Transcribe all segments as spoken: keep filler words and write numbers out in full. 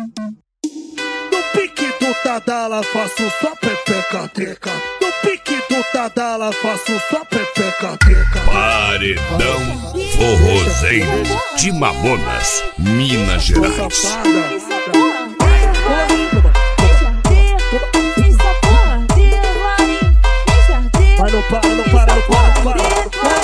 No pique do Tadala faço só pepeca teca. No pique do Tadala faço só pepeca teca. Paredão Forrozeiro de Mamonas, Minas Gerais. Mas não para, não para, não para, não para.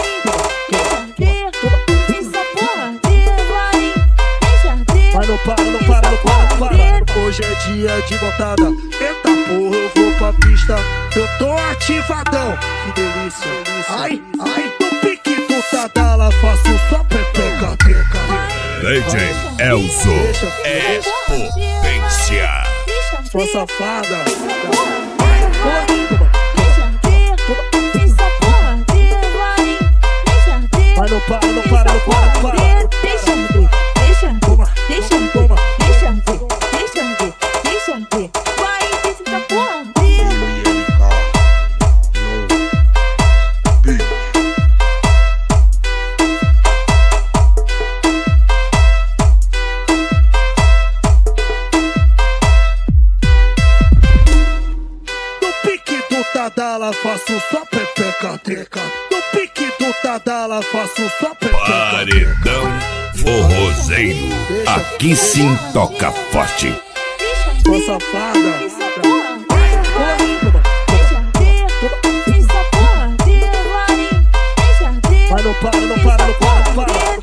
Mas não para, não para, não para, não para. Hoje é dia de montada. Eita porra, eu vou pra pista. Eu tô ativadão. Que delícia. Ai, ai, no pique do Tadala faço só pepeca teca. D J Elzo é potência. Sua safada. Mas não para, não para, não para, não para. Deixa ver, deixa ver, deixa ver, deixa ver, deixa ver, deixa ver. Vai, deixa essa porra ver. No pique do Tadala faço só pepeca teca. No pique do Tadala faço só pepeca. Paredão Forrozeiro, aqui sim toca forte. Sua safada. Mas não para, não para, não para, não para.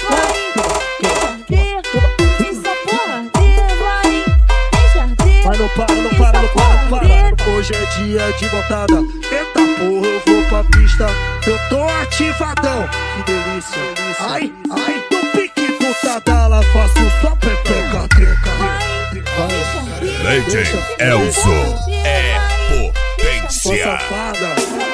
Mas não para, não para, não para, não para. Hoje é dia de montada. Eita porra, eu vou pra pista. Eu tô ativadão. Que delícia. Ai, ai, no pique do Tadala faço só pepeca teca. D J Elzo é Sua potência. safada.